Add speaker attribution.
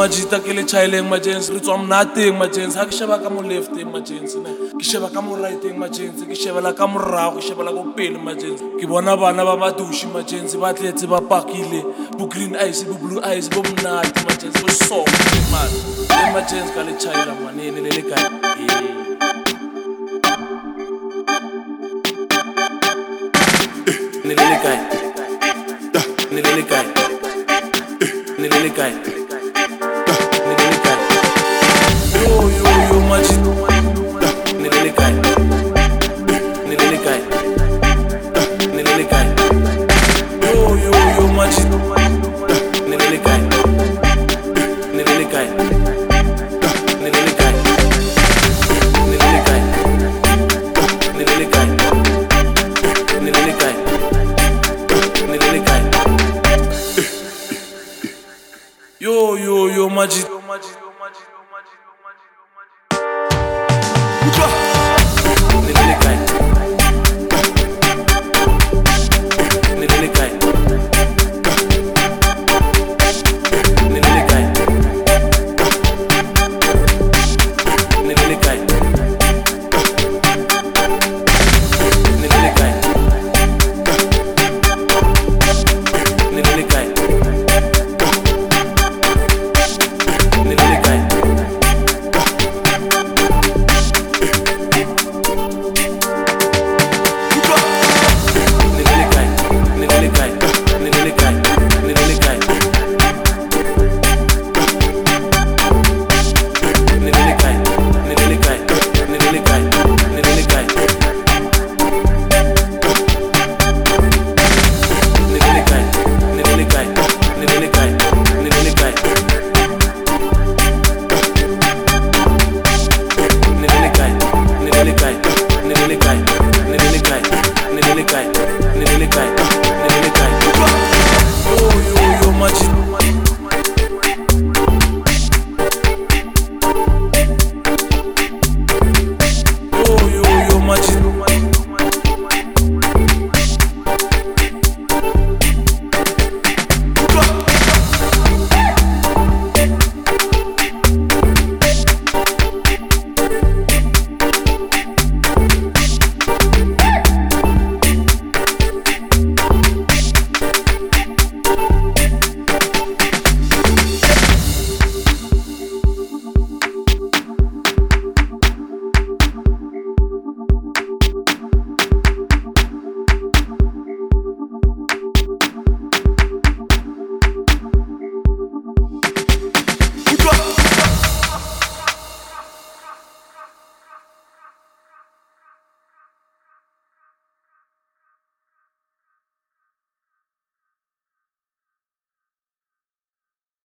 Speaker 1: majita ke le chaileng majens re tswa mnateng majens ha ke sheba ka mo lefteng majens ne ke sheba ka mo righteng majens ke shebela ka morago ke shebela go pele majens ke bona bana ba badushi majens ba tletse ba pakile bo green eyes bo blue eyes bo mnati majens bo soft man le majens ka le chaila manene le kae Nilele kai Nilele kai Nilele kai Nilele kai Yo majid Nilele kai Nilele kai Nilele kai Yo majid Nilele kai Nilele kai Nilele kai Nilele kai Nilele kai Nilele kai Yo, majid